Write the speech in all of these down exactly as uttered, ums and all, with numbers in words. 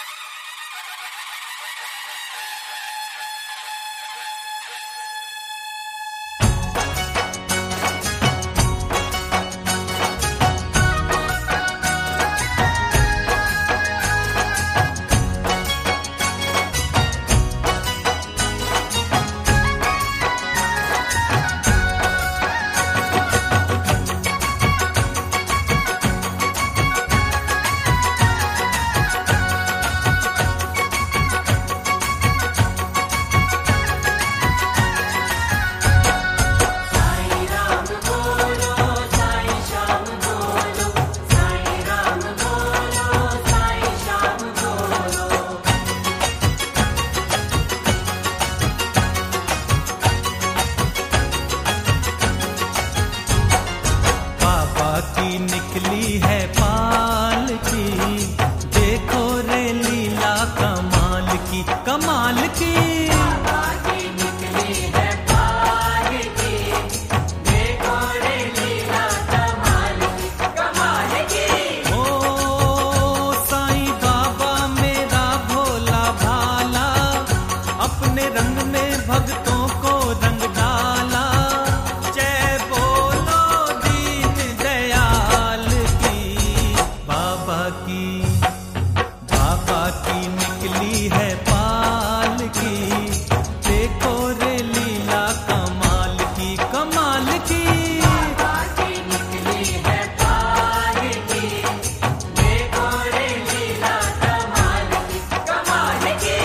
निकली है पाल की, देखो रे लीला कमाल की, कमाल की। बाबा की निकली है पाल की, देखो रे लीला कमाल की, कमाल की। ओ साईं बाबा मेरा भोला भाला, अपने रंग में भक्तों को रंग डाला। जय बोलो दीन दयाल की, बाबा की, बाबा की निकली है पाल की, देखो रे लीला कमाल की, कमाल की। बाबा की निकली है पाल की, देखो रे लीला कमाल की, कमाल की।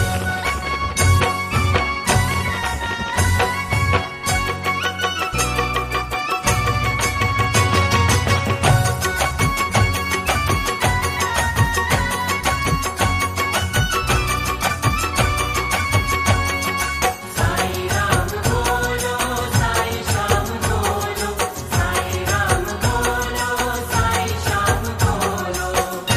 साईं राम बोलो, साईं श्याम बोलो, साईं राम बोलो, साईं श्याम बोलो।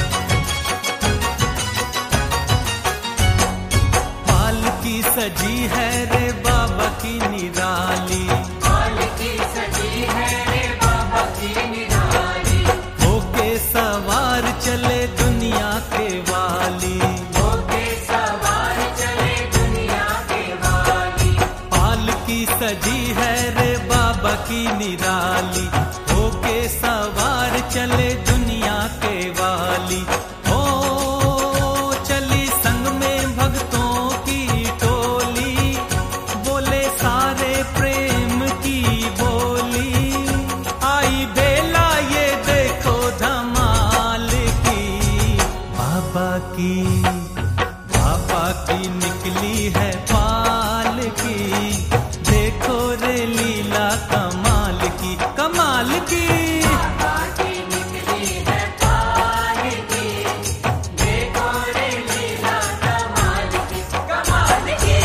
पाल की सजी है रे बाबा की निराली, पाल की सजी है रे बाबा की निराली, होके सवार चले दुनिया के वाली। होके सवार चले दुनिया के वाली। पाल की सजी है रे बाबा की निराली, होके सवार चले दुनिया के वाली। ओ चली संग में भक्तों की टोली, बोले सारे प्रेम की बोली। आई बेला ये देखो धमाल की, बाबा की, बाबा की निकली है पाल की, देखो रे लीला कमाल की, कमाल की। बाबा की निकली है पाल की, देखो रे लीला कमाल की, कमाल की।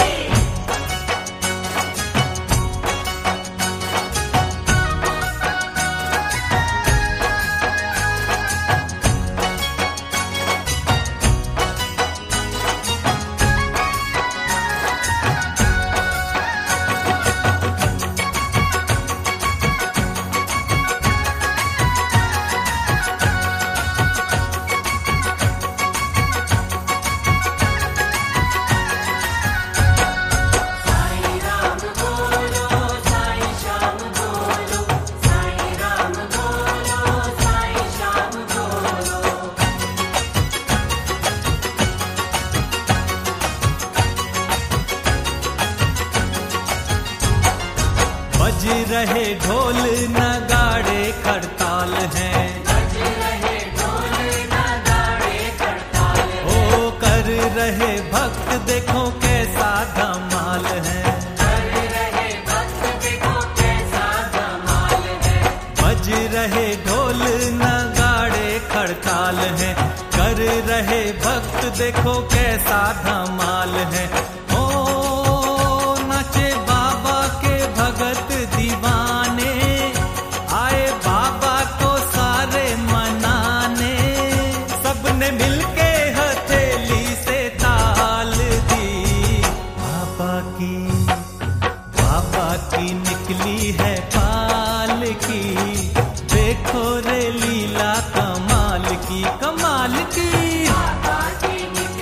साईं राम बोलो, साईं श्याम बोलो, साईं राम बोलो, साईं श्याम बोलो। बज रहे ढोल नगाड़े खड़ताल हैं, बज रहे ढोल नगाड़े खड़ताल है, ओ कर रहे भक्त देखो कैसा धमाल है। कर रहे भक्त देखो कैसा धमाल है। बज रहे ढोल नगाड़े खड़ताल हैं, कर रहे भक्त देखो कैसा धमाल है। ओ नाचे बाबा के भगत दीवाने, आए बाबा को सारे मनाने। सबने मिलके हथेली से ताल दी, बाबा की, बाबा की निकली है पाल की, देखो रे लीला कमाल की, कमाल की। बाबा की निकली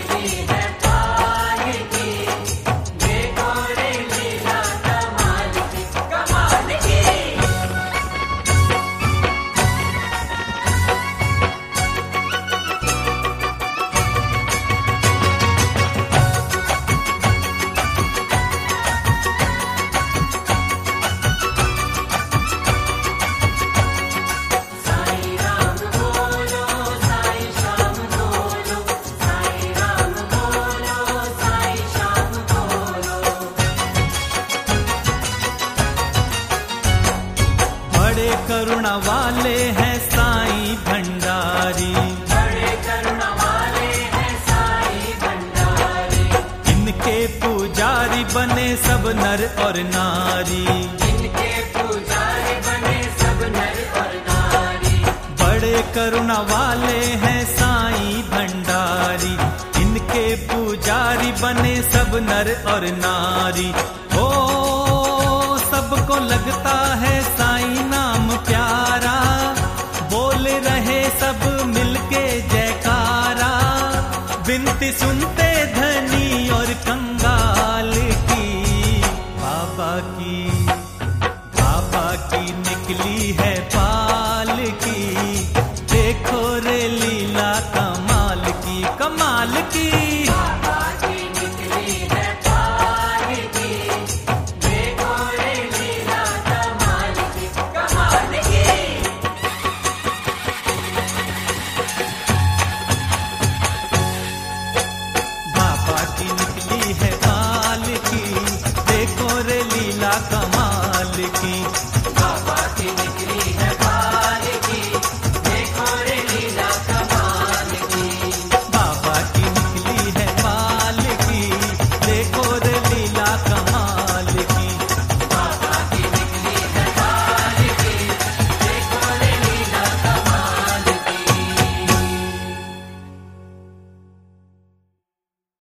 वाले हैं साईं भंडारी। बड़े करुणा वाले हैं साईं भंडारी। इनके पुजारी बने सब नर और नारी। इनके पुजारी बने सब नर और नारी। बड़े करुणा वाले हैं साईं भंडारी। इनके पुजारी बने सब नर और नारी। ओ सबको लगता है साईं नाम प्यारा, बोल रहे सब मिलके जयकारा। विनती सुनते धनी और कंगाल की, बाबा की बाबा की निकली है पाल की। देखो रे लीला कमाल की, कमाल की। बाबा